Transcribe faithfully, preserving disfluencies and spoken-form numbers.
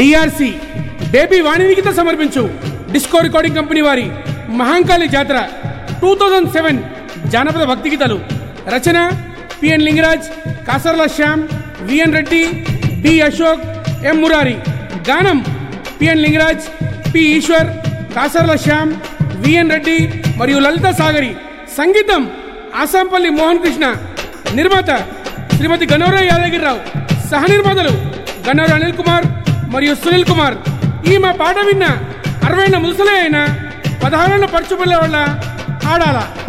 DRC baby వాణినికిత సమర్పించు disco recording company వారి మహాంకాళి జాతర టూ థౌజండ్ సెవెన్ జానపద భక్తి గీతాలు. రచన PN Lingaraj, Kasarla Shyam, VN Reddy, D Ashok, M Murari. గానం PN Lingaraj, P Eshwar, Kasarla Shyam, VN Reddy మరియు లలిత సాగరి. సంగీతం ఆసాంపల్లి మోహన్ కృష్ణ. నిర్మాత శ్రీమతి గన్నవరం యాదగిరిరావు. సహ నిర్మాతలు గన్నవరం అనిల్ కుమార్ మరియు సునీల్ కుమార్. ఈ మా పాట విన్న అరవై ముసలే అయినా పదహారేళ్ల పరచుపల్లె వాళ్ళ ఆడాల.